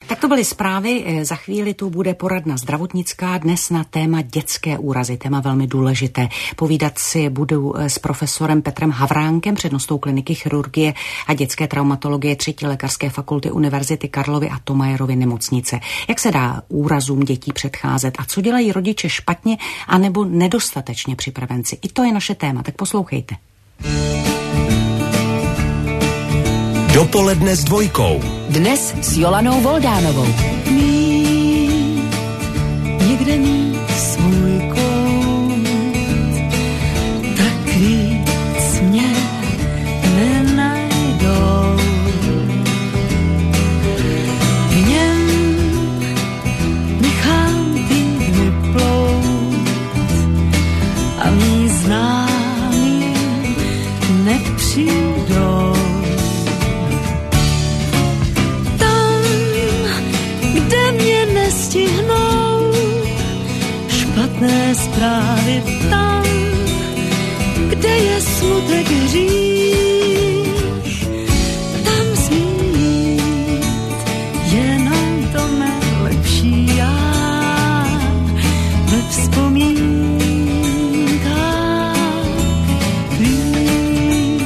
Tak to byly zprávy, za chvíli tu bude poradna zdravotnická, dnes na téma dětské úrazy, téma velmi důležité. Povídat si budu s profesorem Petrem Havránkem, přednostou kliniky chirurgie a dětské traumatologie 3. lékařské fakulty Univerzity Karlovy a Thomayerovy nemocnice. Jak se dá úrazům dětí předcházet a co dělají rodiče špatně anebo nedostatečně při prevenci? I to je naše téma, tak poslouchejte. Dopoledne s dvojkou. Dnes s Jolanou Voldánovou. Někde mít svůj kout, tak víc mě nenajdou. V něm nechám týdny plout a mý známí nepřijdou. Stihnou špatné zprávy tam, kde je smutek hřích, tam smí jenom to nejlepší já ve vzpomínkách tvých.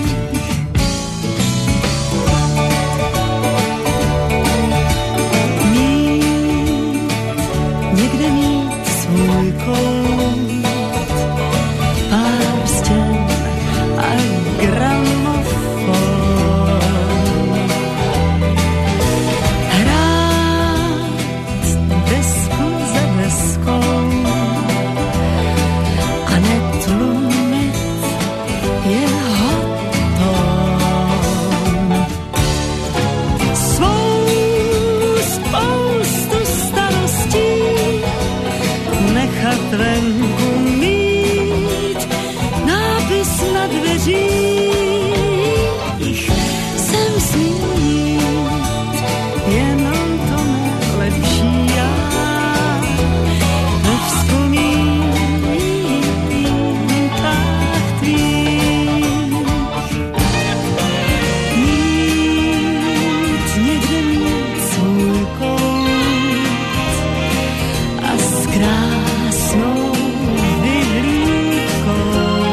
Někde mít svůj kout, pár stěn a gramofon. Hrát desku za deskou a netlumit jeho tón. Svou spoustu starostí nechat venku mít, nápis na dveřích, sem smít, jenom to nejlepší já ve vzpomínkách tvých. Někde mít svůj kout a s krásnou vyhlídkou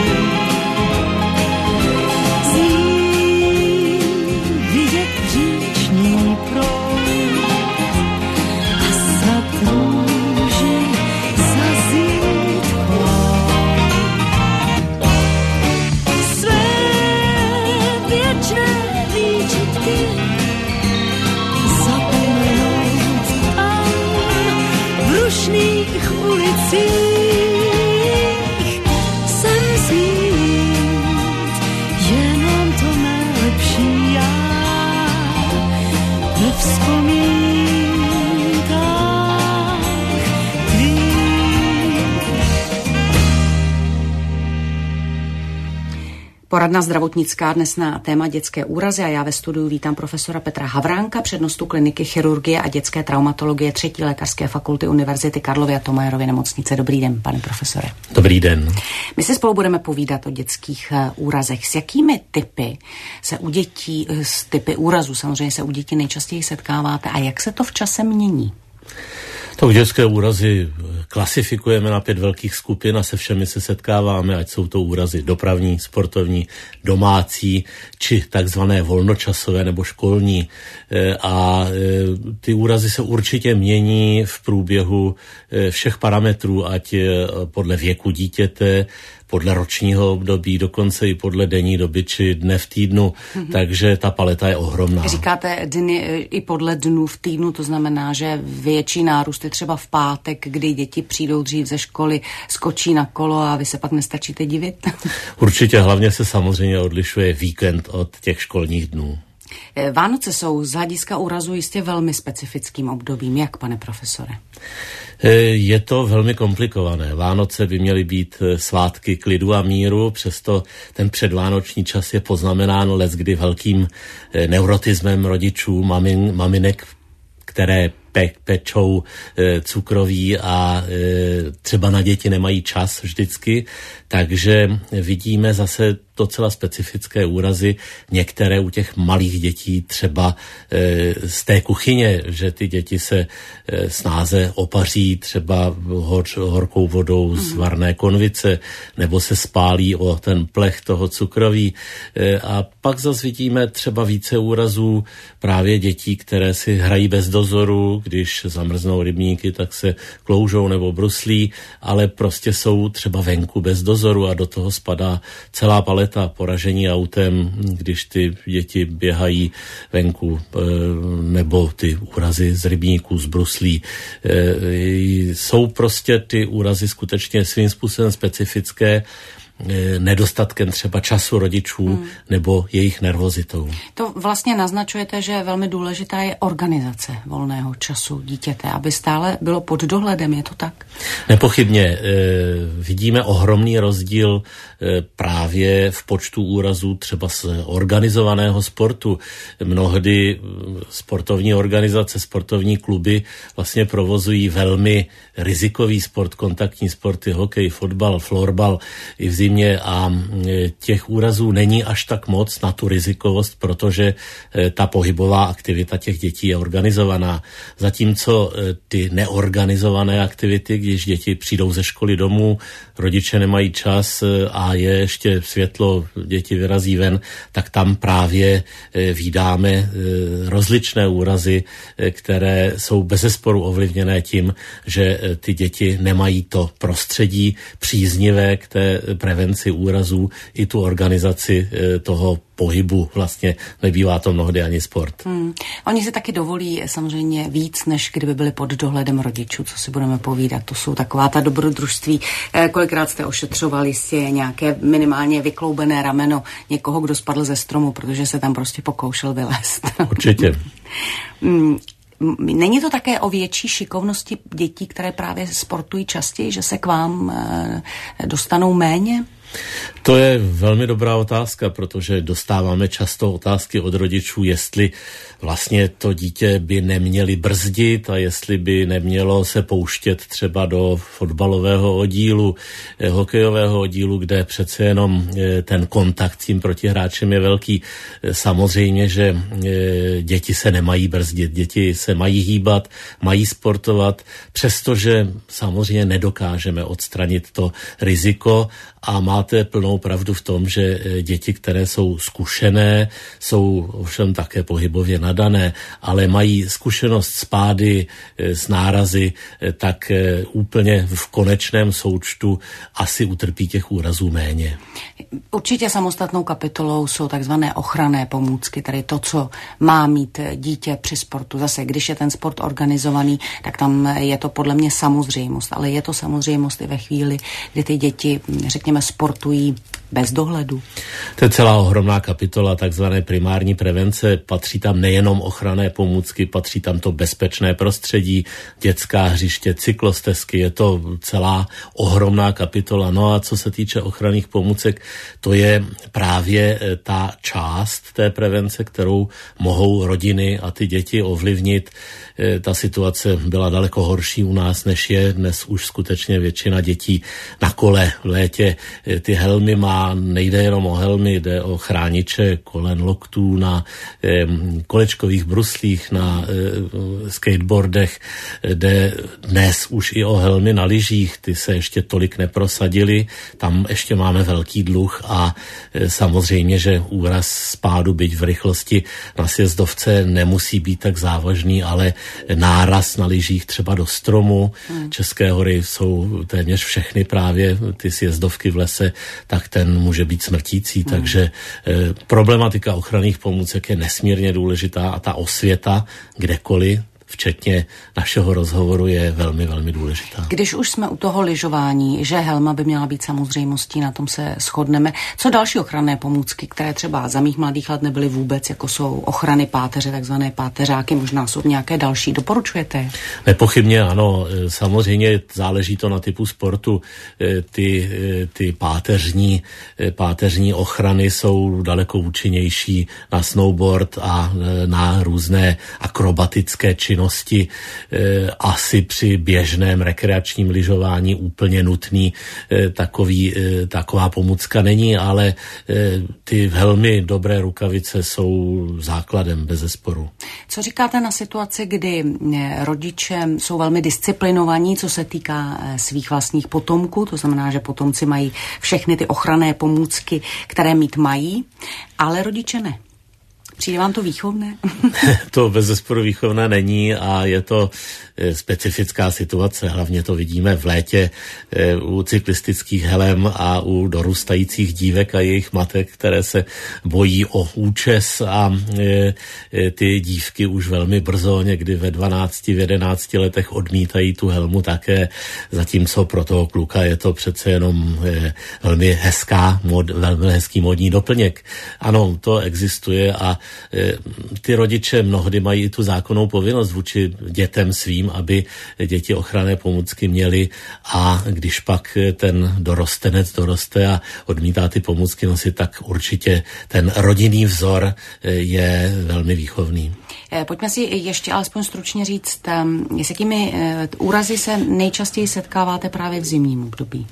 z ní vidět říční proud a snad růži za zítkou. Své věčné výčitky zapomenout tam v rušných ulicích, sem smít jenom to nejlepší já ve vzpomínkách tvých. Poradna zdravotnická dnes na téma dětské úrazy a já ve studiu vítám profesora Petra Havránka, přednostu kliniky chirurgie a dětské traumatologie 3. lékařské fakulty Univerzity Karlovy a Thomayerovy nemocnice. Dobrý den, pane profesore. Dobrý den. My se spolu budeme povídat o dětských úrazech. S jakými typy se u dětí, s typy úrazů samozřejmě se u dětí nejčastěji setkáváte a jak se to v čase mění? Tak dětské úrazy klasifikujeme na 5 velkých skupin a se všemi se setkáváme, ať jsou to úrazy dopravní, sportovní, domácí, či takzvané volnočasové nebo školní. A ty úrazy se určitě mění v průběhu všech parametrů, ať podle věku dítěte, podle ročního období, dokonce i podle denní doby či dne v týdnu, takže ta paleta je ohromná. Říkáte dny i podle dnů v týdnu, to znamená, že větší nárůst je třeba v pátek, kdy děti přijdou dřív ze školy, skočí na kolo a vy se pak nestačíte divit? Určitě, hlavně se samozřejmě odlišuje víkend od těch školních dnů. Vánoce jsou z hlediska úrazu jistě velmi specifickým obdobím. Jak, pane profesore? Je to velmi komplikované. Vánoce by měly být svátky klidu a míru, přesto ten předvánoční čas je poznamenán leckdy velkým neurotismem rodičů, maminek, které pečou cukroví a třeba na děti nemají čas vždycky, takže vidíme zase docela specifické úrazy, některé u těch malých dětí třeba z té kuchyně, že ty děti se snáze opaří třeba horkou vodou z varné konvice, nebo se spálí o ten plech toho cukroví. A pak zase vidíme třeba více úrazů právě dětí, které si hrají bez dozoru, když zamrznou rybníky, tak se kloužou nebo bruslí, ale prostě jsou třeba venku bez dozoru a do toho spadá celá paleta poražení autem, když ty děti běhají venku, nebo ty úrazy z rybníků, z bruslí. Jsou prostě ty úrazy skutečně svým způsobem specifické, nedostatkem třeba času rodičů nebo jejich nervozitou. To vlastně naznačujete, že velmi důležitá je organizace volného času dítěte, aby stále bylo pod dohledem, je to tak? Nepochybně. Vidíme ohromný rozdíl právě v počtu úrazů třeba z organizovaného sportu. Mnohdy sportovní organizace, sportovní kluby vlastně provozují velmi rizikový sport, kontaktní sporty, hokej, fotbal, florbal i v zimě a těch úrazů není až tak moc na tu rizikovost, protože ta pohybová aktivita těch dětí je organizovaná. Zatímco ty neorganizované aktivity, když děti přijdou ze školy domů, rodiče nemají čas a je ještě světlo, děti vyrazí ven, tak tam právě vídáme rozličné úrazy, které jsou bezesporu ovlivněné tím, že ty děti nemají to prostředí příznivé k té prevenci úrazů i tu organizaci toho pohybu. Vlastně nebývá to mnohdy ani sport. Oni si taky dovolí samozřejmě víc, než kdyby byli pod dohledem rodičů, co si budeme povídat. To jsou taková ta dobrodružství. Kolikrát jste ošetřovali nějaké minimálně vykloubené rameno někoho, kdo spadl ze stromu, protože se tam prostě pokoušel vylézt. Určitě. Není to také o větší šikovnosti dětí, které právě sportují častěji, že se k vám dostanou méně? To je velmi dobrá otázka, protože dostáváme často otázky od rodičů, jestli vlastně to dítě by neměli brzdit a jestli by nemělo se pouštět třeba do fotbalového oddílu, hokejového oddílu, kde přece jenom ten kontakt s tím protihráčem je velký. Samozřejmě, že děti se nemají brzdit, děti se mají hýbat, mají sportovat, přestože samozřejmě nedokážeme odstranit to riziko a máte plnou pravdu v tom, že děti, které jsou zkušené, jsou ovšem také pohybově nadané, ale mají zkušenost s pády, s nárazy, tak úplně v konečném součtu asi utrpí těch úrazů méně. Určitě samostatnou kapitolou jsou takzvané ochranné pomůcky, tedy to, co má mít dítě při sportu. Zase, když je ten sport organizovaný, tak tam je to podle mě samozřejmost, ale je to samozřejmost i ve chvíli, kdy ty děti, řekněme, sportují bez dohledu. To je celá ohromná kapitola takzvané primární prevence. Patří tam nejenom ochranné pomůcky, patří tam to bezpečné prostředí, dětská hřiště, cyklostezky, je to celá ohromná kapitola. No a co se týče ochranných pomůcek, to je právě ta část té prevence, kterou mohou rodiny a ty děti ovlivnit. Ta situace byla daleko horší u nás, než je dnes už skutečně většina dětí na kole v létě. Ty helmy nejde jenom o helmy, jde o chrániče kolen, loktů, na kolečkových bruslích, na skateboardech, jde dnes už i o helmy na lyžích, ty se ještě tolik neprosadily, tam ještě máme velký dluh a samozřejmě, že úraz z pádu, byť v rychlosti na sjezdovce nemusí být tak závažný, ale náraz na lyžích třeba do stromu, České hory jsou téměř všechny právě ty sjezdovky v lese, tak ten může být smrtící, takže problematika ochranných pomůcek je nesmírně důležitá a ta osvěta kdekoliv, včetně našeho rozhovoru, je velmi, velmi důležitá. Když už jsme u toho lyžování, že helma by měla být samozřejmostí, na tom se shodneme. Co další ochranné pomůcky, které třeba za mých mladých let nebyly vůbec, jako jsou ochrany páteře, takzvané páteřáky, možná jsou nějaké další, doporučujete? Nepochybně ano, samozřejmě záleží to na typu sportu. Ty páteřní ochrany jsou daleko účinnější na snowboard a na různé akrobatické činnosti, činnosti asi při běžném rekreačním lyžování úplně nutný taková pomůcka není, ale ty velmi dobré rukavice jsou základem bezesporu. Co říkáte na situaci, kdy rodiče jsou velmi disciplinovaní, co se týká svých vlastních potomků, to znamená, že potomci mají všechny ty ochranné pomůcky, které mít mají, ale rodiče ne? Přijde vám to výchovné? To bezesporu výchovné není a je to specifická situace. Hlavně to vidíme v létě u cyklistických helem a u dorůstajících dívek a jejich matek, které se bojí o účes a ty dívky už velmi brzo, někdy ve 12, v 11 letech odmítají tu helmu také, zatímco pro toho kluka je to přece jenom velmi hezký módní doplněk. Ano, to existuje a ty rodiče mnohdy mají tu zákonnou povinnost vůči dětem svým, aby děti ochranné pomůcky měly a když pak ten dorostenec doroste a odmítá ty pomůcky nosit, tak určitě ten rodinný vzor je velmi výchovný. Pojďme si ještě alespoň stručně říct, s jakými úrazy se nejčastěji setkáváte právě v zimním období?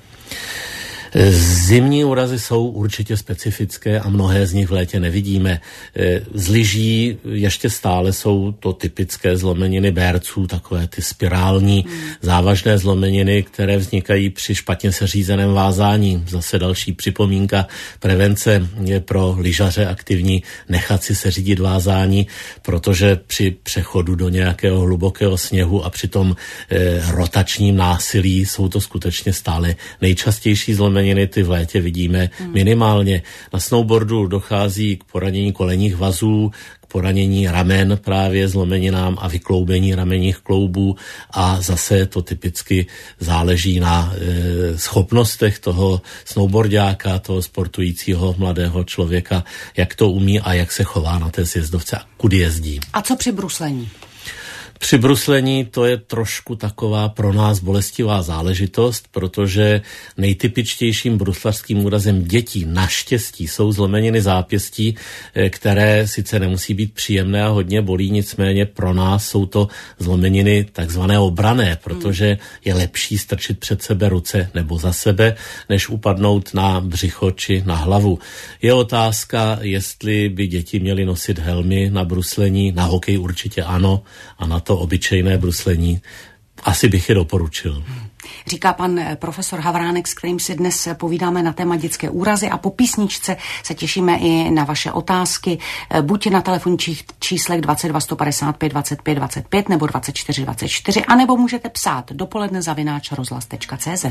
Zimní úrazy jsou určitě specifické a mnohé z nich v létě nevidíme. Z lyží ještě stále jsou to typické zlomeniny bérců, takové ty spirální závažné zlomeniny, které vznikají při špatně seřízeném vázání. Zase další připomínka, prevence je pro lyžaře aktivní nechat si seřídit vázání, protože při přechodu do nějakého hlubokého sněhu a při tom rotačním násilí jsou to skutečně stále nejčastější zlomeniny. Ty v létě vidíme minimálně. Na snowboardu dochází k poranění kolenních vazů, k poranění ramen právě zlomeninám a vykloubení ramenních kloubů a zase to typicky záleží na schopnostech toho snowboardáka, toho sportujícího mladého člověka, jak to umí a jak se chová na té sjezdovce a kudy jezdí. A co při bruslení? Při bruslení to je trošku taková pro nás bolestivá záležitost, protože nejtypičtějším bruslařským úrazem dětí naštěstí jsou zlomeniny zápěstí, které sice nemusí být příjemné a hodně bolí, nicméně pro nás jsou to zlomeniny takzvané obrané, protože je lepší strčit před sebe ruce nebo za sebe, než upadnout na břicho či na hlavu. Je otázka, jestli by děti měly nosit helmy na bruslení, na hokej určitě ano a na to obyčejné bruslení asi bych je doporučil. Říká pan profesor Havránek, s kterým si dnes povídáme na téma dětské úrazy a po písničce se těšíme i na vaše otázky, buď na telefonních číslech 22 155 25 25 nebo 24 24, anebo můžete psát dopoledne@rozhlas.cz.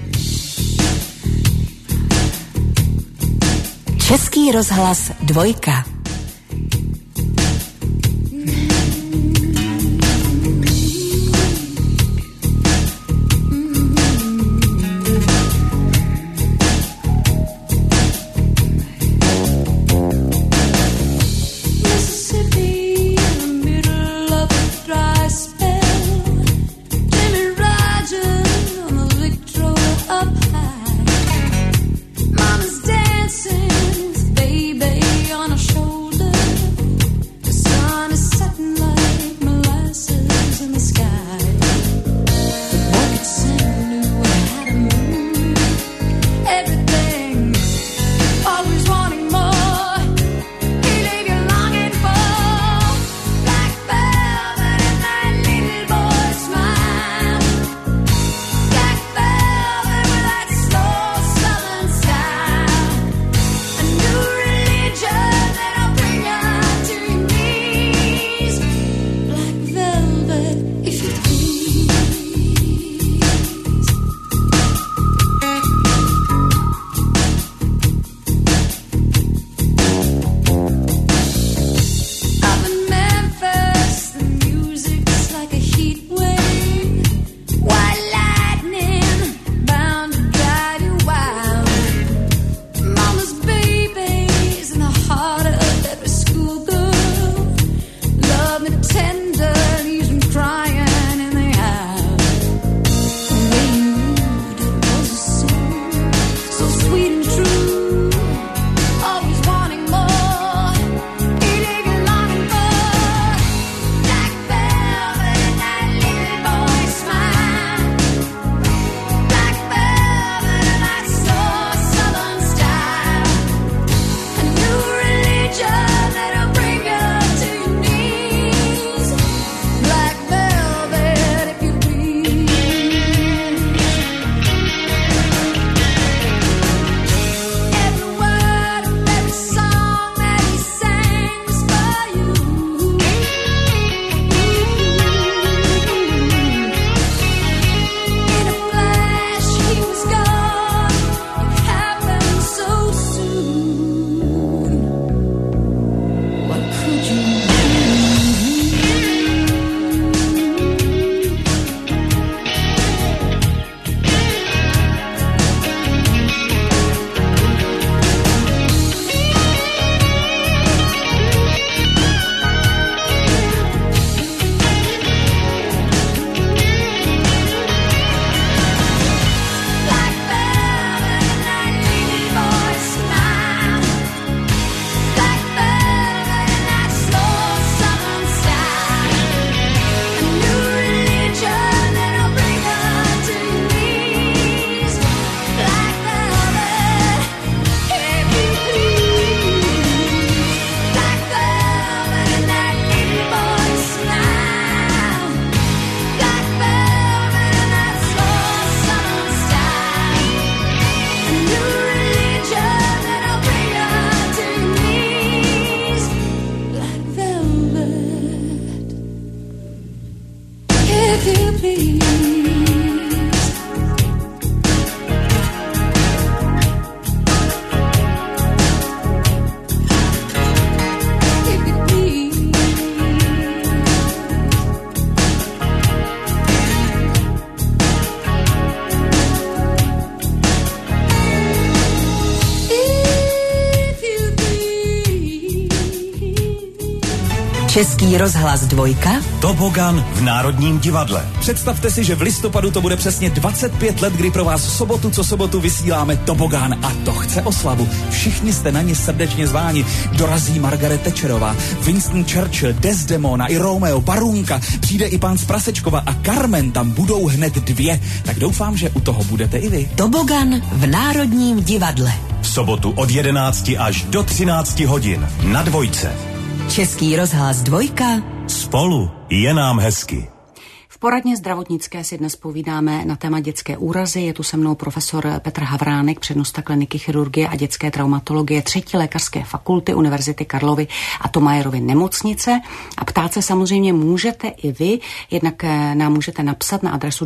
Český rozhlas 2. If you Český rozhlas 2. Tobogan v Národním divadle. Představte si, že v listopadu to bude přesně 25 let, kdy pro vás sobotu co sobotu vysíláme Tobogan a to chce oslavu. Všichni jste na ně srdečně zváni. Dorazí Margaret Thatcherová, Winston Churchill, Desdemona i Romeo, Barunka. Přijde i pán z Prasečkova a Carmen, tam budou hned 2. Tak doufám, že u toho budete i vy. Tobogan v Národním divadle. V sobotu od 11 až do 13 hodin na 2. Český rozhlas 2. Spolu je nám hezky. V poradně zdravotnické si dnes povídáme na téma dětské úrazy. Je tu se mnou profesor Petr Havránek, přednosta kliniky chirurgie a dětské traumatologie 3. lékařské fakulty Univerzity Karlovy a Thomayerovy nemocnice. A ptát se samozřejmě můžete i vy, jednak nám můžete napsat na adresu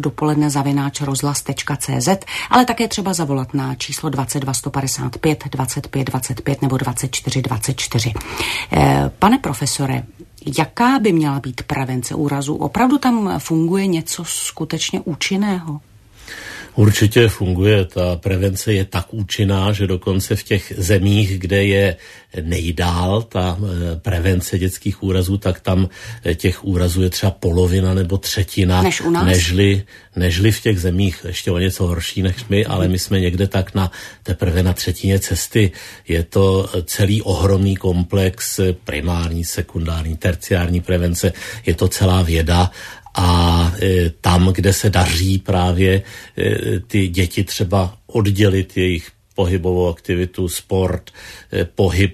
dopoledne@rozhlas.cz, ale také třeba zavolat na číslo 22 155 25 25 nebo 24 24. Pane profesore, jaká by měla být prevence úrazu? Opravdu tam funguje něco skutečně účinného? Určitě funguje. Ta prevence je tak účinná, že dokonce v těch zemích, kde je nejdál ta prevence dětských úrazů, tak tam těch úrazů je třeba polovina nebo třetina, než u nás? Nežli v těch zemích ještě o něco horší než my, ale my jsme někde tak teprve na třetině cesty. Je to celý ohromný komplex primární, sekundární, terciární prevence. Je to celá věda. A tam, kde se daří právě ty děti třeba oddělit jejich pohybovou aktivitu, sport, pohyb,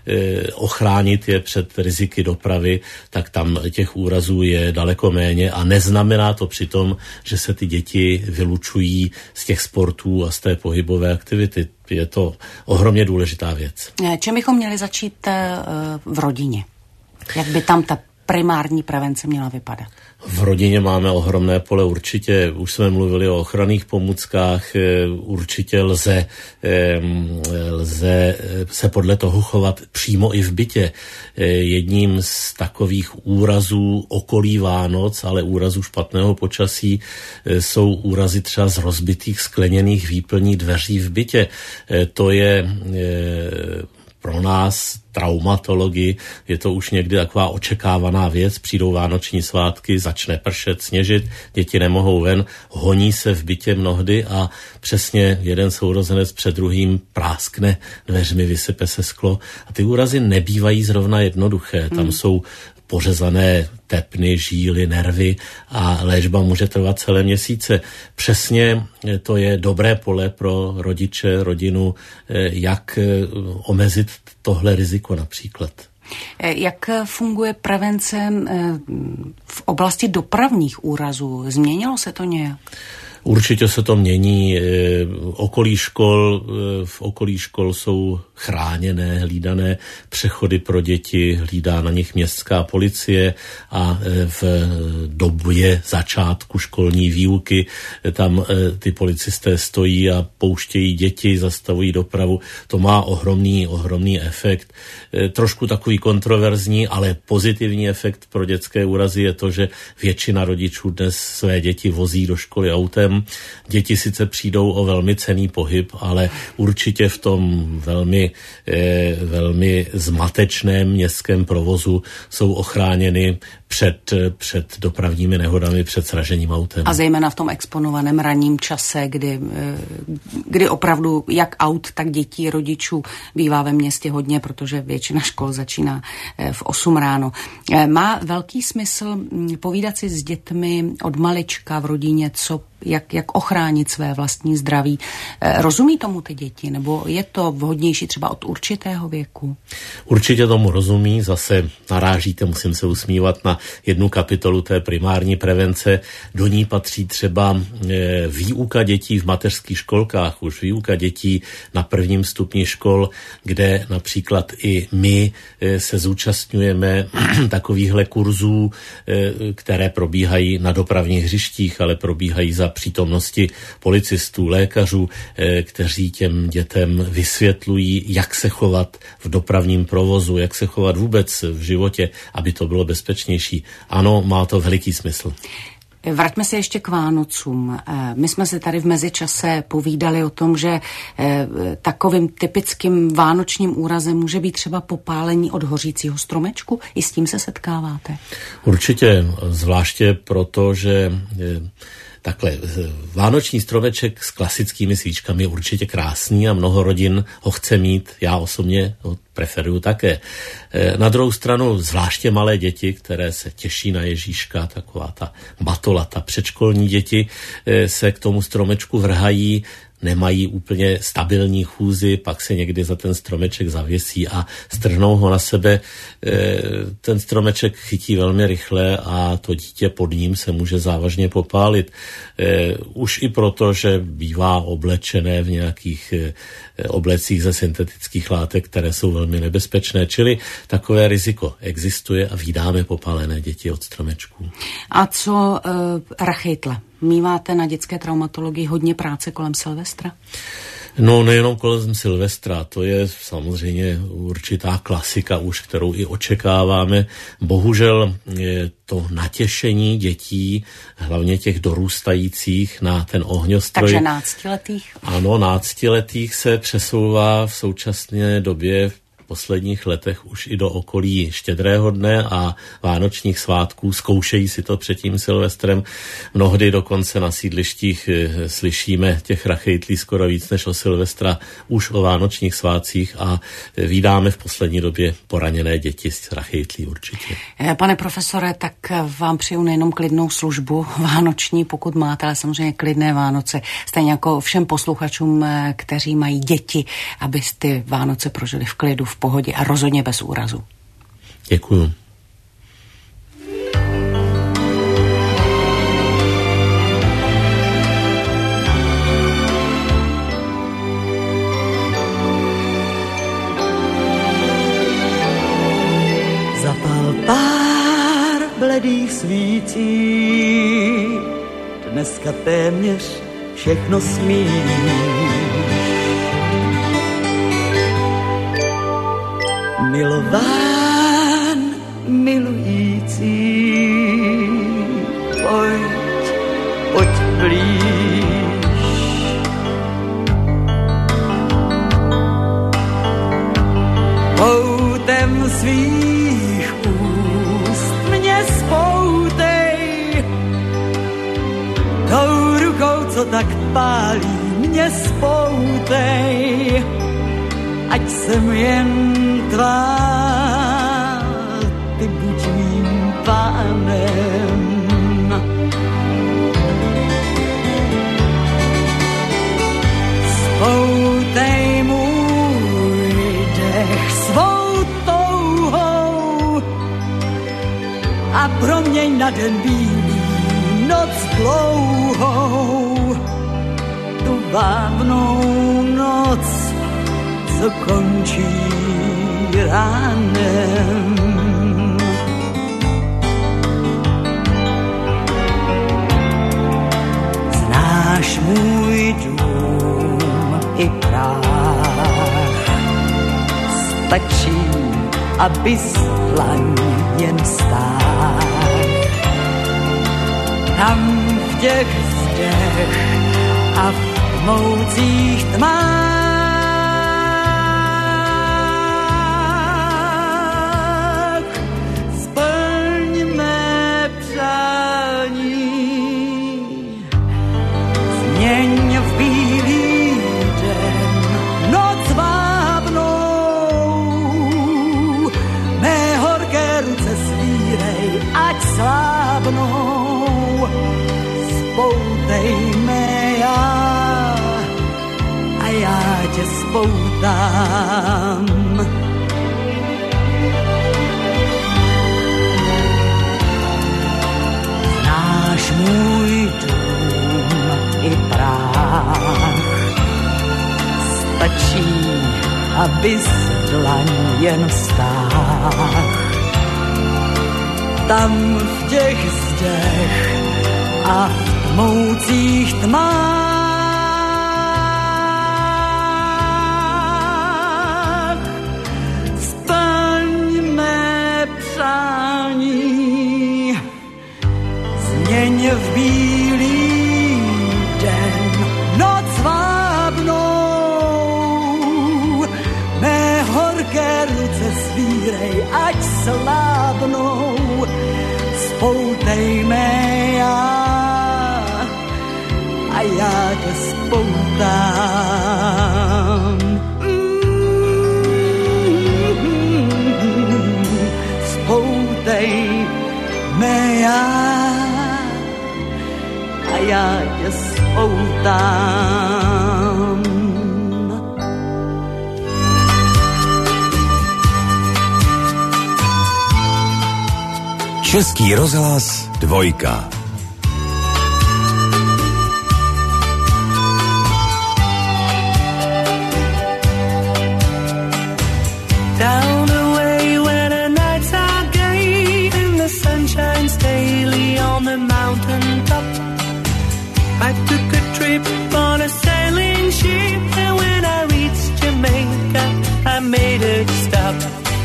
ochránit je před riziky dopravy, tak tam těch úrazů je daleko méně a neznamená to přitom, že se ty děti vylučují z těch sportů a z té pohybové aktivity. Je to ohromně důležitá věc. Čím bychom měli začít v rodině? Jak by tam ta primární prevence měla vypadat? V rodině máme ohromné pole, určitě, už jsme mluvili o ochranných pomůckách, určitě lze se podle toho chovat přímo i v bytě. Jedním z takových úrazů okolí Vánoc, ale úrazů špatného počasí, jsou úrazy třeba z rozbitých skleněných výplní dveří v bytě. To je pro nás traumatologii je to už někdy taková očekávaná věc. Přijdou vánoční svátky, začne pršet, sněžit, děti nemohou ven, honí se v bytě mnohdy a přesně jeden sourozenec před druhým práskne dveřmi, vysype se sklo. A ty úrazy nebývají zrovna jednoduché. Tam jsou pořezané tepny, žíly, nervy a léčba může trvat celé měsíce. Přesně to je dobré pole pro rodiče, rodinu, jak omezit tohle riziko například. Jak funguje prevence v oblasti dopravních úrazů? Změnilo se to nějak? Určitě se to mění. V okolí škol jsou chráněné, hlídané přechody pro děti, hlídá na nich městská policie a v době začátku školní výuky tam ty policisté stojí a pouštějí děti, zastavují dopravu. To má ohromný efekt. Trošku takový kontroverzní, ale pozitivní efekt pro dětské úrazy je to, že většina rodičů dnes své děti vozí do školy autem. Děti sice přijdou o velmi cenný pohyb, ale určitě v tom velmi zmatečném městském provozu jsou ochráněny před dopravními nehodami, před sražením autem. A zejména v tom exponovaném ranním čase, kdy opravdu jak aut, tak dětí, rodičů bývá ve městě hodně, protože většina škol začíná v 8 ráno. Má velký smysl povídat si s dětmi od malička v rodině, jak ochránit své vlastní zdraví. Rozumí tomu ty děti, nebo je to vhodnější třeba od určitého věku? Určitě tomu rozumí, zase narážíte, musím se usmívat na jednu kapitolu té primární prevence. Do ní patří třeba výuka dětí v mateřských školkách, už výuka dětí na prvním stupni škol, kde například i my se zúčastňujeme takovýchhle kurzů, které probíhají na dopravních hřištích, ale probíhají za přítomnosti policistů, lékařů, kteří těm dětem vysvětlují, jak se chovat v dopravním provozu, jak se chovat vůbec v životě, aby to bylo bezpečnější. Ano, má to veliký smysl. Vraťme se ještě k Vánocům. My jsme se tady v mezičase povídali o tom, že takovým typickým vánočním úrazem může být třeba popálení od hořícího stromečku. I s tím se setkáváte? Určitě, zvláště proto, že takhle, vánoční stromeček s klasickými svíčkami je určitě krásný a mnoho rodin ho chce mít. Já osobně ho preferuju také. Na druhou stranu zvláště malé děti, které se těší na Ježíška, taková ta batolata, předškolní děti se k tomu stromečku vrhají, nemají úplně stabilní chůzi, pak se někdy za ten stromeček zavěsí a strhnou ho na sebe. Ten stromeček chytí velmi rychle a to dítě pod ním se může závažně popálit. Už i proto, že bývá oblečené v nějakých oblecích ze syntetických látek, které jsou velmi nebezpečné. Čili takové riziko existuje a vídáme popálené děti od stromečků. A co rachejtle? Míváte na dětské traumatologii hodně práce kolem Silvestra? No, nejenom kolem Silvestra, to je samozřejmě určitá klasika už, kterou i očekáváme. Bohužel to natěšení dětí, hlavně těch dorůstajících na ten ohňostroj. Takže náctiletých? Ano, náctiletých se přesouvá v současné době v posledních letech už i do okolí Štědrého dne a vánočních svátků. Zkoušejí si to před tím Silvestrem. Mnohdy dokonce na sídlištích slyšíme těch rachejtlí skoro víc než o Silvestra už o vánočních svátcích a vídáme v poslední době poraněné děti z rachejtlí určitě. Pane profesore, tak vám přeju nejenom klidnou službu vánoční, pokud máte, ale samozřejmě klidné Vánoce. Stejně jako všem posluchačům, kteří mají děti, aby ty Vánoce prožili v klidu, v pohodě a rozhodně bez úrazu. Děkuju. Zapal pár bledých svící, dneska téměř všechno smí. Milován, milující, pojď blíž. Poutem svých úst mě spoutej, tou rukou, co tak pálí, mě spoutej, ať jsem jen tvá, ty buď mým pánem. Spoutej můj dech svou touhou a proměň na den bílý noc dlouhou, tu vábnou noc, co končí ránem. Znáš můj dům i práh, stačí, abys dlaň jen stáhl. Tam v těch zdech a v tmoucích tmách změň v bílý den noc vábnou, mé horké ruce svírej, ať slábnou. Spoutej mé já a já tě spoutám. abys dlaň jen stáh. Tam v těch zdech a v tmoucích tmách splň mé přání, změň v bílý den noc vábnou, mé horké ruce svírej, ať slábnou, spoutej mé já a já tě spoutám. Spoutej mé já a já tě spoutám. Český rozhlas 2. Down away where the nights are gay and the sun shines daily on the mountain top. I took a trip on a sailing ship and when I reached Jamaica I made a stop.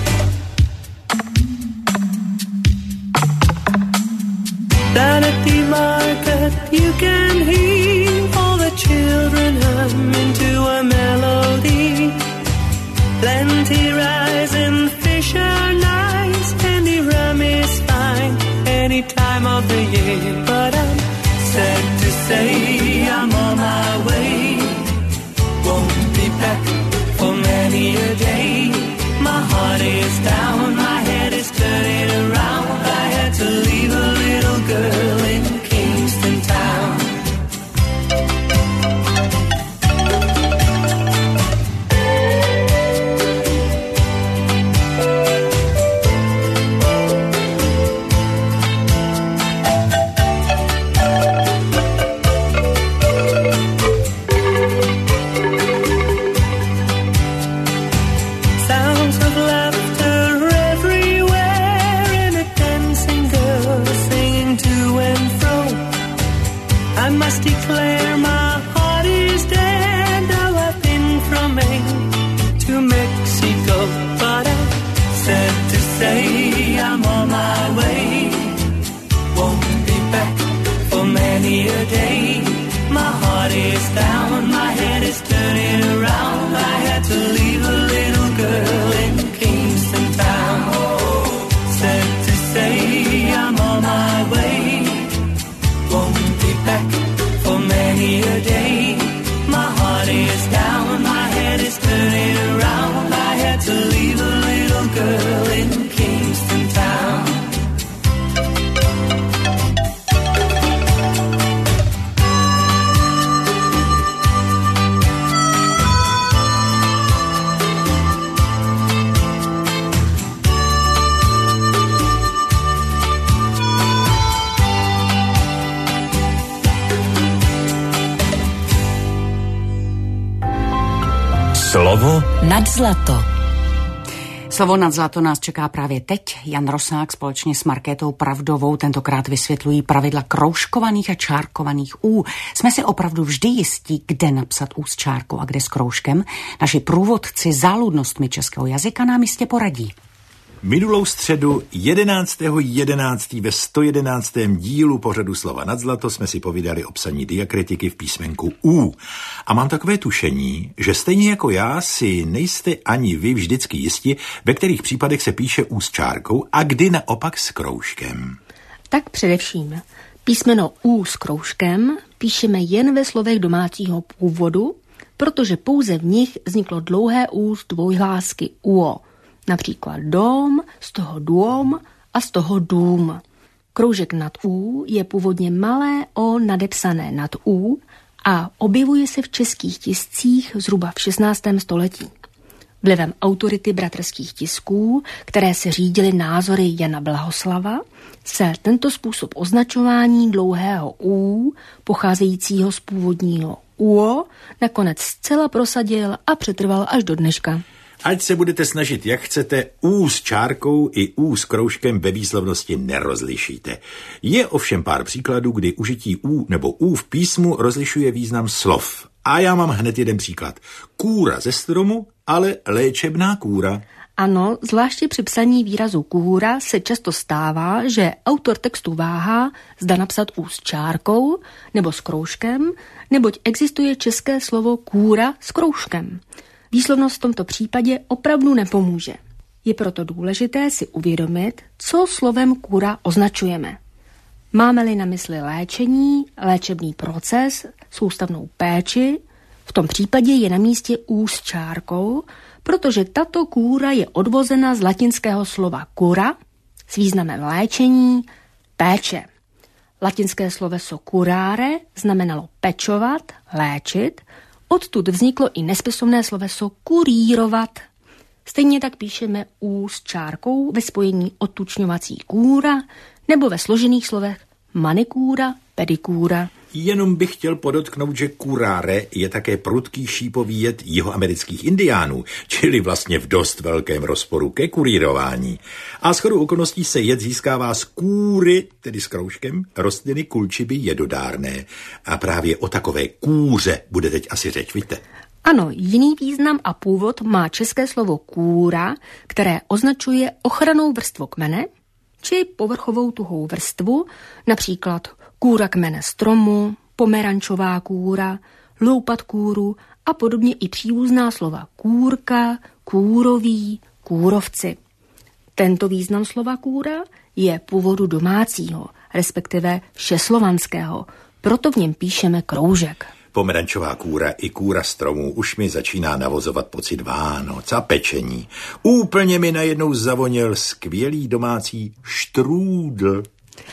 Down at the market you can hear all the children hum into a melody. Plenty rice and fish are nice and the rum is fine any time of the year. But I'm sad to say I'm on my way, won't be back for many a day. My heart is down, my head is turning around. I had to leave a little girl in Kingston Town. Sounds of laughter everywhere and a dancing girl singing to and fro. I must declare my heart is dead. Now I've been from Maine to Mexico, but I'm sad to say I'm on my way, won't be back for many a day. My heart is down, my head is turning around. I had to leave a little girl in Kingston Town. Sad to say I'm on my way, won't be back for many a day. My heart is down, my head is turning around. I had to leave a little girl in Kingston Town. Slovo nad zlato. Slovo nad zlato nás čeká právě teď. Jan Rosák společně s Markétou Pravdovou tentokrát vysvětlují pravidla kroužkovaných a čárkovaných U. Jsme si opravdu vždy jistí, kde napsat U s čárkou a kde s kroužkem. Naši průvodci záludnostmi českého jazyka nám jistě poradí. Minulou středu 11.11. ve 111. dílu pořadu Slova nad zlato jsme si povídali o psaní diakritiky v písmenku U. A mám takové tušení, že stejně jako já si nejste ani vy vždycky jisti, ve kterých případech se píše U s čárkou a kdy naopak s kroužkem. Tak především písmeno U s kroužkem píšeme jen ve slovech domácího původu, protože pouze v nich vzniklo dlouhé U z dvojhlásky UO. Například dom, z toho dům a z toho dům. Kroužek nad U je původně malé O nadepsané nad U a objevuje se v českých tiscích zhruba v 16. století. Vlivem autority bratrských tisků, které se řídily názory Jana Blahoslava, se tento způsob označování dlouhého U, pocházejícího z původního UO, nakonec zcela prosadil a přetrval až do dneška. Ať se budete snažit, jak chcete, U s čárkou i U s kroužkem ve výslovnosti nerozlišíte. Je ovšem pár příkladů, kdy užití U nebo U v písmu rozlišuje význam slov. A já mám hned jeden příklad. Kůra ze stromu, ale léčebná kůra. Ano, zvláště při psaní výrazu kůra se často stává, že autor textu váhá, zda napsat U s čárkou nebo s kroužkem, neboť existuje české slovo kůra s kroužkem. Výslovnost v tomto případě opravdu nepomůže. Je proto důležité si uvědomit, co slovem kůra označujeme. Máme-li na mysli léčení, léčebný proces, soustavnou péči, v tom případě je na místě U s čárkou, protože tato kůra je odvozena z latinského slova cura s významem léčení, péče. Latinské sloveso curare znamenalo pečovat, léčit, odtud vzniklo i nespisovné sloveso kurírovat. Stejně tak píšeme U s čárkou ve spojení odtučňovací kůra nebo ve složených slovech manikúra, pedikúra. Jenom bych chtěl podotknout, že curare je také prudký šípový jed jihoamerických indiánů, čili vlastně v dost velkém rozporu ke kurírování. A shodou okolností se jed získává z kůry, tedy s kroužkem, rostliny kulčiby jedodárné. A právě o takové kůře bude teď asi řeč, víte? Ano, jiný význam a původ má české slovo kůra, které označuje ochrannou vrstvu kmene, či povrchovou tuhou vrstvu, například kůra kmene stromu, pomerančová kůra, loupat kůru a podobně i příbuzná slova kůrka, kůrový, kůrovci. Tento význam slova kůra je původu domácího, respektive všeslovanského, proto v něm píšeme kroužek. Pomerančová kůra i kůra stromů už mi začíná navozovat pocit Vánoc a pečení. Úplně mi najednou zavoněl skvělý domácí štrůdl.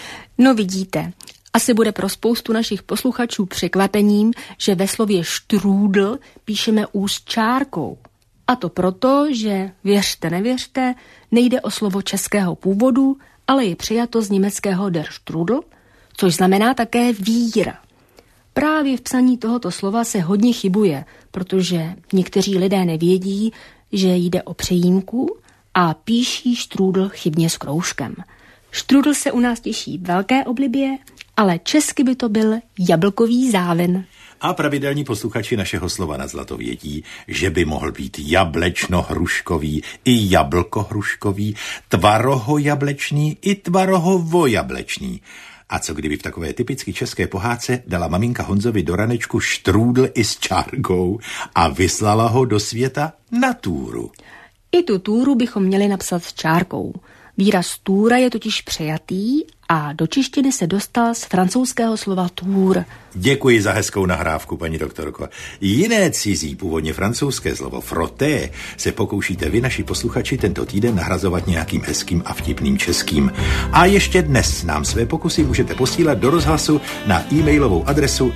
No vidíte, asi bude pro spoustu našich posluchačů překvapením, že ve slově štrůdl píšeme U s čárkou. A to proto, že, věřte nevěřte, nejde o slovo českého původu, ale je přijato z německého der Strudel, což znamená také vír. Právě v psaní tohoto slova se hodně chybuje, protože někteří lidé nevědí, že jde o přejímku a píší štrůdl chybně s kroužkem. Štrůdl se u nás těší velké oblibě, ale česky by to byl jablkový záven. A pravidelní posluchači našeho Slova nad zlato vědí, že by mohl být jablečno-hruškový i jablko-hruškový, tvaroho-jablečný i tvarohovo-jablečný. A co kdyby v takové typicky české pohádce dala maminka Honzovi do ranečku štrůdl i s čárkou a vyslala ho do světa na túru? I tu túru bychom měli napsat s čárkou. Výraz túra je totiž přejatý a do češtiny se dostal z francouzského slova tour. Děkuji za hezkou nahrávku, paní doktorko. Jiné cizí, původně francouzské slovo frotté se pokoušíte vy, naši posluchači, tento týden nahrazovat nějakým hezkým a vtipným českým. A ještě dnes nám své pokusy můžete posílat do rozhlasu na e-mailovou adresu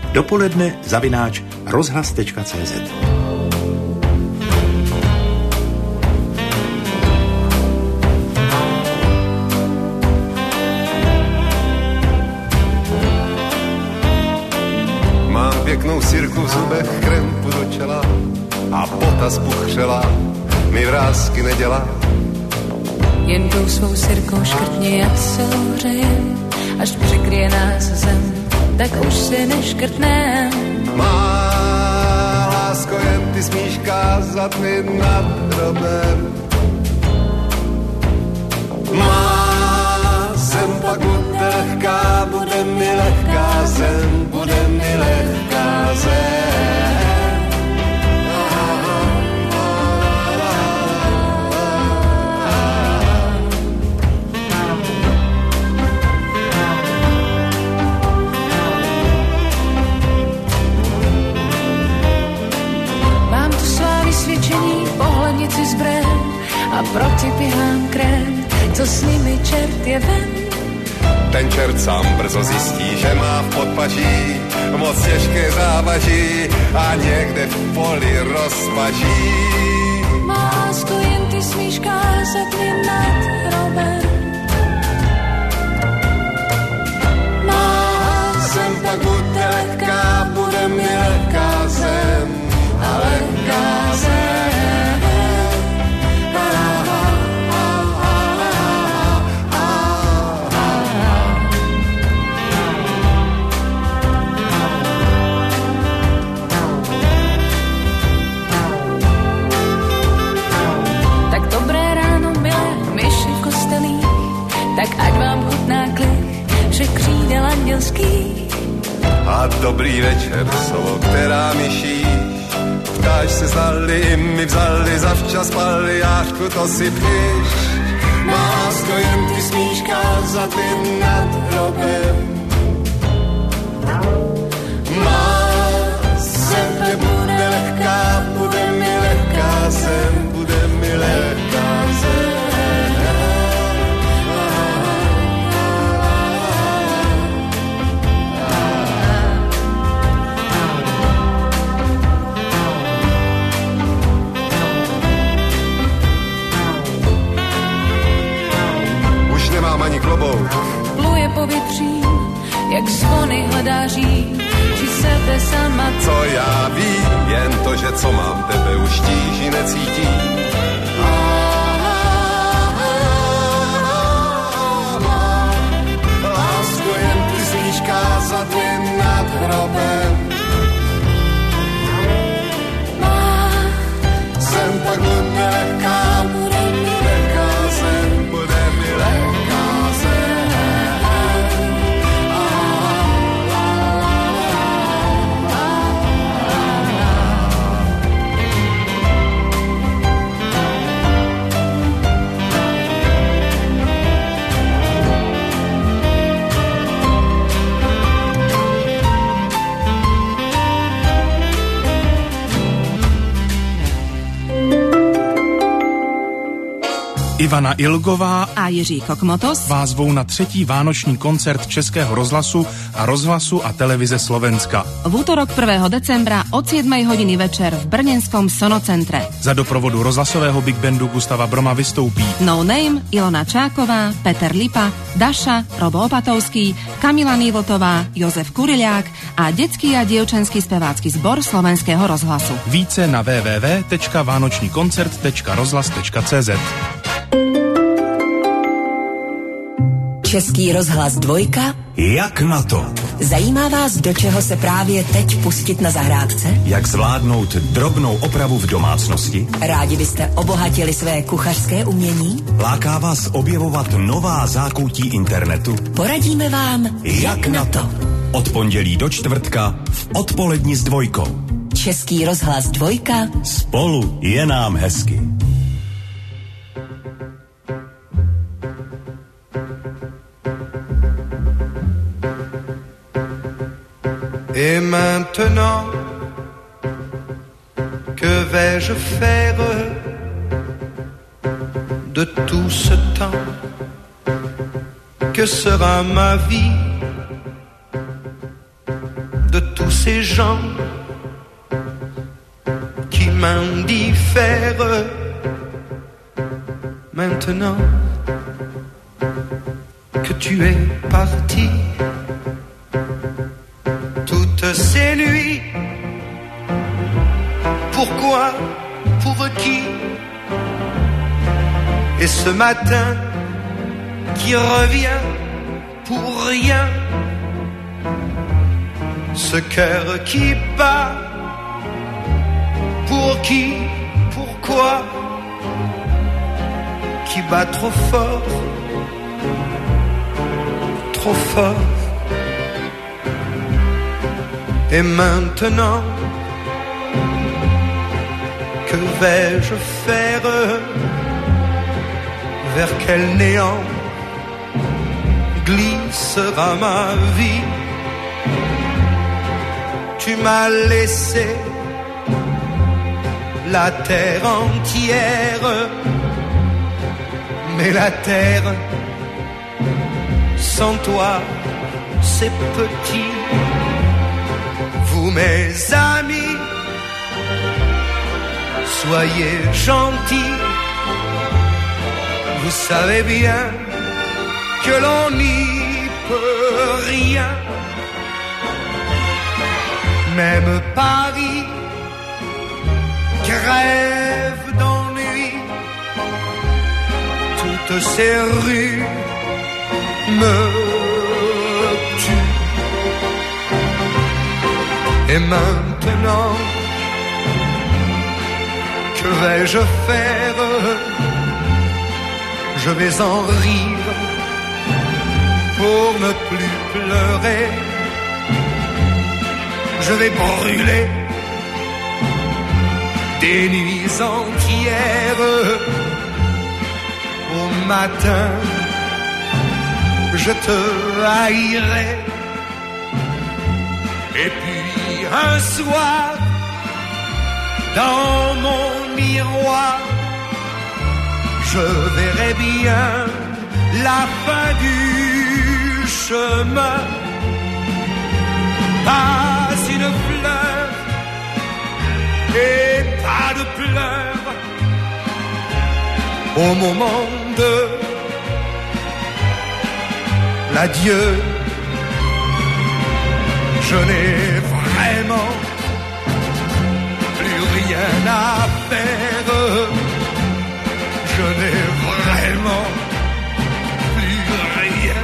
dopoledne@rozhlas.cz. Pěknou sirku v zubech, krempu do čela a bota zbuchřela mi vrásky nedělá. Jen tou svou sirkou škrtni, jak se ohřejem, až přikryje nás zem, tak už si neškrtnem. Má lásko, jen ty smíš kázat mi nad hrobem. Má zem pak bude lehká, bude mi lehká zem, bude mi lehká zem. Mám tu svá vysvědčení, pohlednici z brén a proti běhám krém, co s nimi čert je ven. Ten čert sám brzo zjistí, že má v podpaží moc těžké závaží a někde v poli rozpaží. Má lásku, jen ty smíš kázat mi nad hrobem. Má zem pak bude lehká, bude mi lehká zem a lehká zem. dobrý večer, sovo, která mi šíš. Ptáš se zdali, i mi vzali, zavčas spali, Jášku, to si píš. Lásko, jen ty smíš kázat jen nad hrobem. Má zem bude lehká, bude mi lehká zem, bude mi lehká zem. Nemám ani klobouk. Pluje povětřím, jak zvony hledá říň, či sebe sama. Co já vím, jen to, že co mám, tebe už tíži necítím. Lásko, jen ty smíš kázat jen nad hrobem. Jsem tak bude lehká, bude mi lehká zem, bude mi lehká zem. Ivana Ilgová a Jiří Kokmotos vás zvou na 3. vánoční koncert Českého rozhlasu a rozhlasu a televize Slovenska. V útorok 1. decembra od 7 hodiny večer v brněnskom Sonocentre. Za doprovodu rozhlasového big bandu Gustava Broma vystoupí No Name, Ilona Čáková, Peter Lipa, Daša, Robo Opatovský, Kamila Nývotová, Jozef Kuriľák a detský a dievčenský spevácky zbor Slovenského rozhlasu. Více na www.vánočníkoncert.rozhlas.cz. Český rozhlas 2. Jak na to? Zajímá vás, do čeho se právě teď pustit na zahrádce? Jak zvládnout drobnou opravu v domácnosti? Rádi byste obohatili své kuchařské umění? Láká vás objevovat nová zákoutí internetu? Poradíme vám, jak na to. Od pondělí do čtvrtka v odpoledni s 2. Český rozhlas 2. Spolu je nám hezky. Et maintenant, que vais-je faire de tout ce temps? Que sera ma vie de tous ces gens qui m'indiffèrent? Maintenant que tu es parti, toutes ces nuits, pourquoi, pour qui? Et ce matin qui revient pour rien, ce cœur qui bat, pour qui, pourquoi, qui bat trop fort, trop fort. Et maintenant, que vais-je faire? Vers quel néant glissera ma vie? Tu m'as laissé la terre entière, mais la terre sans toi c'est petit. Vous mes amis, soyez gentils, vous savez bien que l'on n'y peut rien. Même Paris crève d'ennui, toutes ces rues me tuent. Et maintenant, que vais-je faire? Je vais en rire pour ne plus pleurer. je vais brûler des nuits entières. Au matin, je te haïrai. Et puis un soir, dans mon miroir, je verrai bien la fin du chemin. Pas une fleur et pas de pleurs au moment de l'adieu. Je n'ai vraiment plus rien à faire. Je n'ai vraiment plus rien.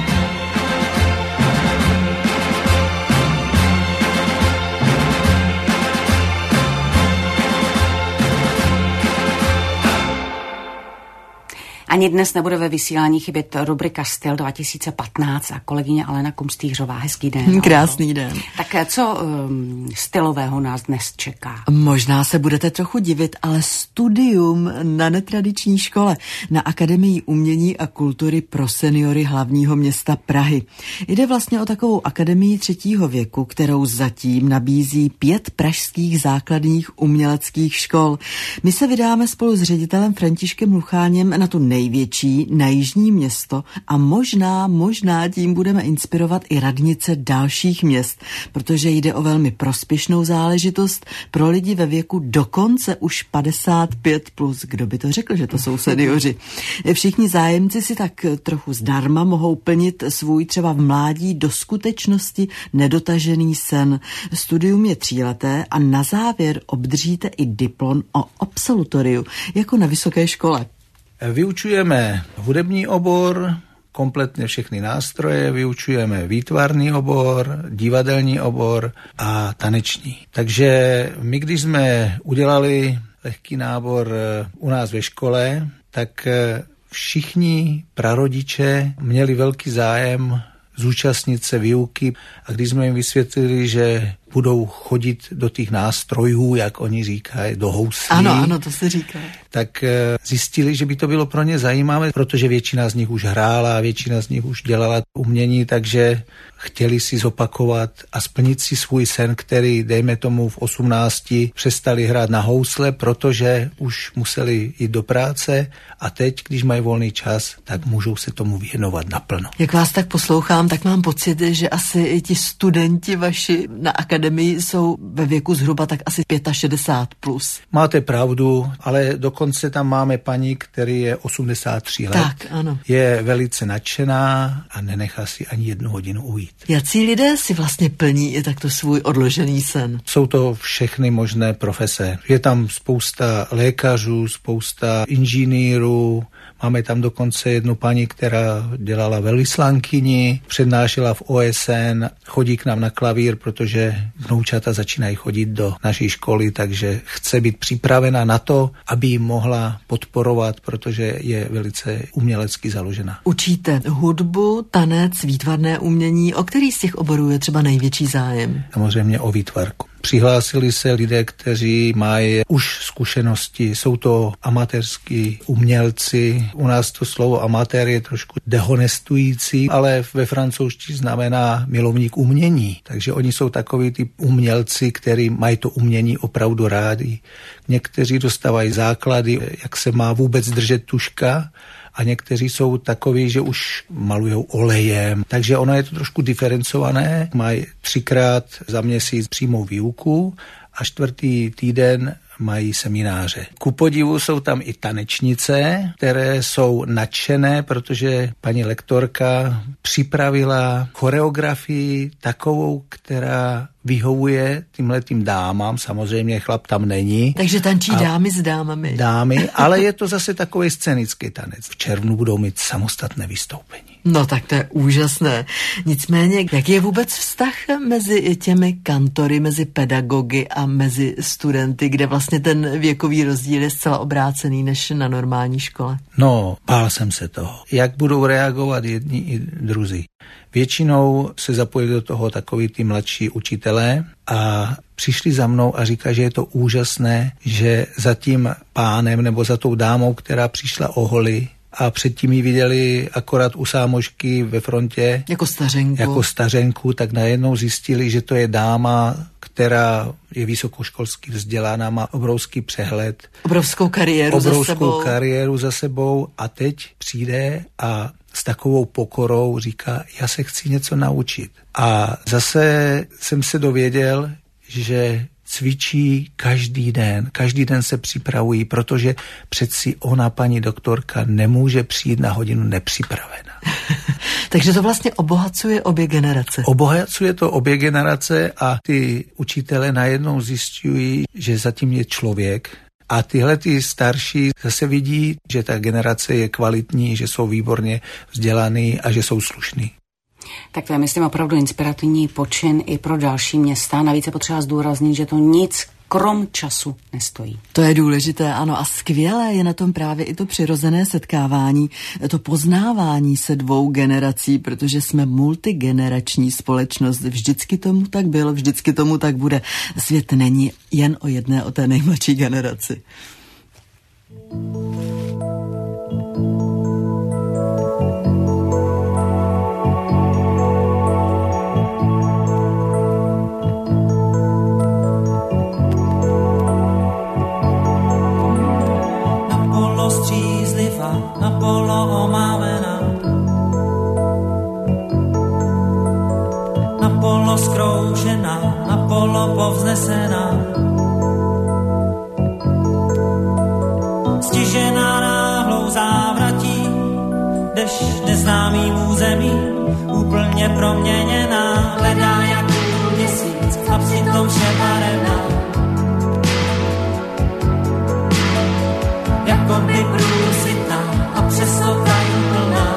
Ani dnes nebude ve vysílání chybět rubrika Styl 2015 a kolegyně Alena Kumstýřová. Hezký den. Krásný den. Tak co stylového nás dnes čeká? Možná se budete trochu divit, ale studium na netradiční škole, na Akademii umění a kultury pro seniory hlavního města Prahy. Jde vlastně o takovou akademii 3. věku, kterou zatím nabízí 5 pražských základních uměleckých škol. My se vydáme spolu s ředitelem Františkem Lucháněm na tu největší, na jižní město a možná tím budeme inspirovat i radnice dalších měst, protože jde o velmi prospěšnou záležitost pro lidi ve věku dokonce už 55+. Kdo by to řekl, že to jsou seniori? Všichni zájemci si tak trochu zdarma mohou plnit svůj třeba v mládí do skutečnosti nedotažený sen. Studium je 3leté a na závěr obdržíte i diplom o absolutoriu, jako na vysoké škole. Vyučujeme hudební obor, kompletně všechny nástroje, vyučujeme výtvarný obor, divadelní obor a taneční. Takže my, když jsme udělali lehký nábor u nás ve škole, tak všichni prarodiče měli velký zájem zúčastnit se výuky a když jsme jim vysvětlili, že budou chodit do těch nástrojů, jak oni říkají, do houslí. Ano, to se říká. Tak zjistili, že by to bylo pro ně zajímavé, protože většina z nich už hrála, většina z nich už dělala umění, takže chtěli si zopakovat a splnit si svůj sen, který, dejme tomu, v 18 přestali hrát na housle, protože už museli jít do práce a teď, když mají volný čas, tak můžou se tomu věnovat naplno. Jak vás tak poslouchám, tak mám pocit, že asi i ti studenti vaši na akademii jsou ve věku zhruba tak asi 65+. Máte pravdu, ale dokonce tam máme paní, který je 83 let. Tak, ano. Je velice nadšená a nenechá si ani 1 hodinu ujít. Jací lidé si vlastně plní i takto svůj odložený sen? Jsou to všechny možné profese. Je tam spousta lékařů, spousta inženýrů, máme tam dokonce jednu paní, která dělala velvyslankyni, přednášela v OSN, chodí k nám na klavír, protože vnoučata začínají chodit do naší školy, takže chce být připravena na to, aby ji mohla podporovat, protože je velice umělecky založena. Učíte hudbu, tanec, výtvarné umění, o který z těch oborů je třeba největší zájem? Samozřejmě o výtvarku. Přihlásili se lidé, kteří mají už zkušenosti, jsou to amatérskí umělci. U nás to slovo amatér je trošku dehonestující, ale ve francouzštině znamená milovník umění. Takže oni jsou takoví ty umělci, kteří mají to umění opravdu rádi. Někteří dostávají základy, jak se má vůbec držet tužka, a někteří jsou takoví, že už malujou olejem. Takže ono je to trošku diferencované. Mají 3krát za měsíc přímou výuku a 4. týden mají semináře. Ku podivu jsou tam i tanečnice, které jsou nadšené, protože paní lektorka připravila choreografii takovou, která vyhovuje tímhletým dámám, samozřejmě chlap tam není. Takže tančí dámy s dámami. Dámy, ale je to zase takový scénický tanec. V červnu budou mít samostatné vystoupení. No tak to je úžasné. Nicméně, jak je vůbec vztah mezi těmi kantory, mezi pedagogy a mezi studenty, kde vlastně ten věkový rozdíl je zcela obrácený než na normální škole? No, bál jsem se toho. Jak budou reagovat jedni i druzí. Většinou se zapojili do toho takový ty mladší učitelé a přišli za mnou a říkají, že je to úžasné, že za tím pánem nebo za tou dámou, která přišla o holy, a předtím ji viděli akorát u sámošky ve frontě. Jako stařenku, tak najednou zjistili, že to je dáma, která je vysokoškolsky vzdělaná, má obrovský přehled. Obrovskou kariéru za sebou a teď přijde a s takovou pokorou říká, já se chci něco naučit. A zase jsem se dověděl, že cvičí každý den se připravují, protože přeci ona, paní doktorka, nemůže přijít na hodinu nepřipravená. Takže to vlastně obohacuje obě generace. Obohacuje to obě generace a ty učitelé najednou zjišťují, že zatím je člověk. A tyhle ty starší zase vidí, že ta generace je kvalitní, že jsou výborně vzdělaný a že jsou slušný. Tak to je, myslím, opravdu inspirativní počin i pro další města. Navíc je potřeba zdůraznit, že to nic krom času nestojí. To je důležité, ano. A skvělé je na tom právě i to přirozené setkávání, to poznávání se dvou generací, protože jsme multigenerační společnost. Vždycky tomu tak bylo, vždycky tomu tak bude. Svět není jen o té nejmladší generaci. Napolo omámená, napolo zkroušená, napolo povznesená, stižená náhlou závratí, jdeš neznámým území, úplně proměněná, hledá jak měsíc a přitom vše barevná, jako by průsitná a přesto tajuplná.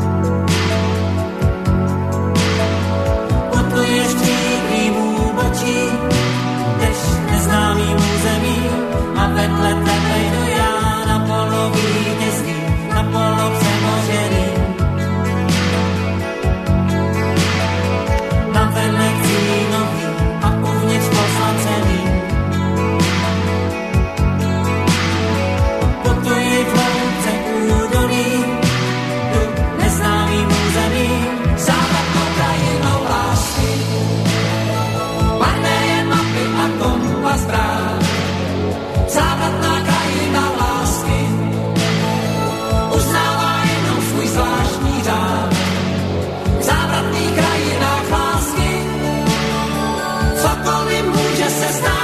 Putuješ příkrým úbočí, jdeš neznámým území a vedle tebe jdu já na polo vítězný, na polo přemožený. Na venek cínový a uvnitř poslacený. Putuji v hloubce údolí, jdu neznámým územím, závratnou krajinou lásky. Marné je mapy a kompas brát, závratná krajina lásky. Uznává jenom svůj zvláštní řád, v závratných krajinách lásky. Cokoliv může se stát.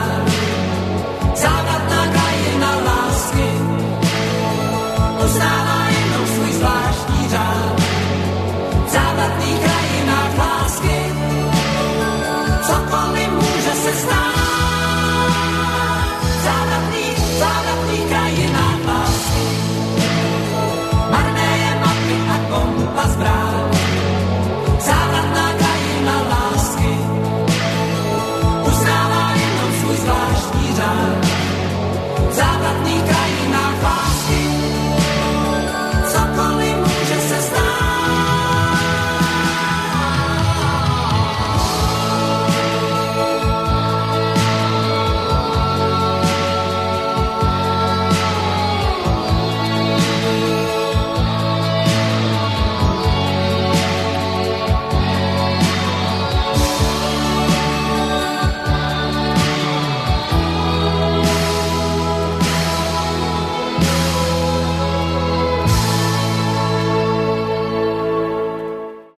Závratná krajina lásky, uznává